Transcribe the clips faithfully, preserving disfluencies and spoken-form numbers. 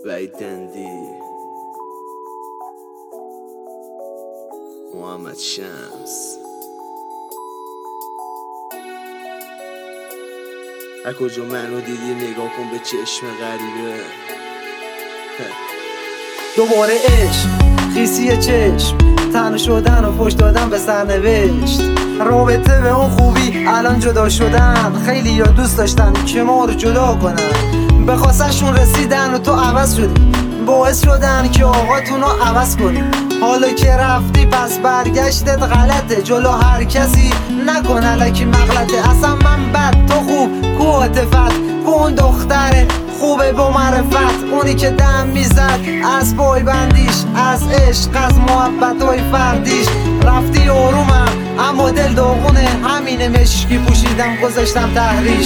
وحید دندی، محمد شمس. هر کجا منو دیدی نگاه کن به چشم غریبه. دوباره عشق، خیسی چشم، تنها شدن و فوش دادن به سرنوشت. رابطه به اون خوبی الان جدا شدن. خیلی یا دوست داشتن که ما رو جدا کنن، به خواستشون رسیدن و تو عوض شدی، باعث شدن که آقاتون رو عوض کنی. حالا که رفتی پس برگشتت غلطه، جلو هر کسی نکن الکی مغلطه. اصلا من بد تو خوب، کو عاطفت، کو اون دختره خوبه با معرفت، اونی که دم میزد از پای بندیش، از عشق، از محبت های فردیش. رفتی آرومم اما دل داغونه، همینه مشکی پوشیدم گذاشتم تحریش.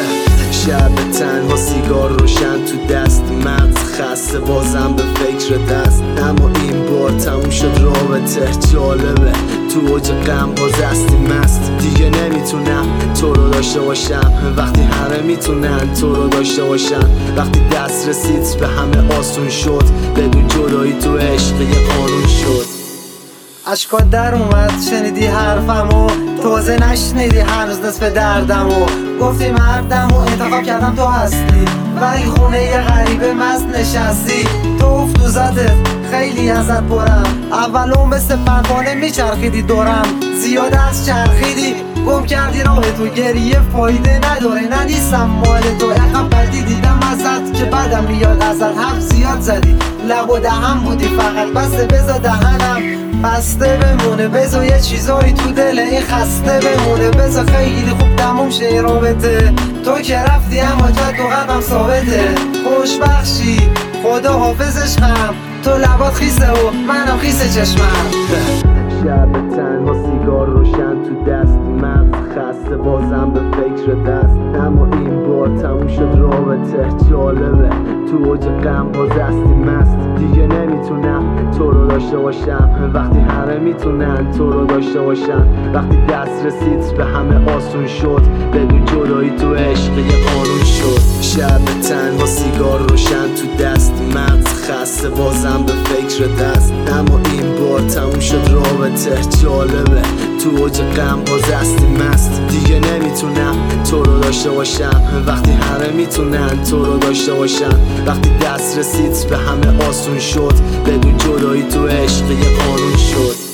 شب تنها سیگار روشن تو دست، مغز خسته بازم به فکر دست. اما این بار تموم شد رابطه، جالبه تو اوج غم باز هستی مست. دیگه نمیتونم تو رو داشته باشم وقتی همه میتونن تو رو داشته باشن. وقتی دست رسید به همه آسون شد، بدون جدایی تو عشق یه قانون شد. اشکات در اومد شنیدی حرفمو، تازه نشنیدی هنوز نصف دردمو. گفتی مردمو انتخاب کردم تو هستی، ولی خونه یه غریبه مست نشستی. تو افت و زدت خیلی ازت برم، اولو مثل پروانه میچرخیدی دورم. زیاد از چرخیدی گم کردی راه تو، گریه فایده نداره نه نیستم مال تو. اینقدر بدی دیدم ازت که بدم میاد ازت، حرف زیاد زدی لب و دهن بودی فقط، بسته بذار دهنم بسته بمونه، بذار یه چیزایی تو دل این خسته بمونه. بذار خیلی خوب تموم شه رابطه، تو که رفتی اما جد و قلبم ثابته. خوش بخشی خدا حافظش خم، تو لبات خیسه و منم خیسه چشمم. شب تنها سیگار روشن تو دست، مغز خسته بازم به فکر دست. اما این بار تموم شد رابطه، جالبه تو اوج غم باز هستی مست. دیگه نمیتونم تو رو داشته باشم وقتی همه میتونن تو رو داشته باشن. وقتی دست رسید به همه آسون شد، بدون جدایی تو عشق یه قانون شد. شب تنها سیگار روشن تو دست، مغز خسته بازم به فکر دست. اما این بار تموم شد رابطه، جالبه تو اوج غم باز هستی مست. دیگه نمیتونم تو رو داشته باشم وقتی همه میتونن تو رو داشته باشن. وقتی دست رسید به همه آسون شد، بدون جدایی تو عشق یه قانون شد.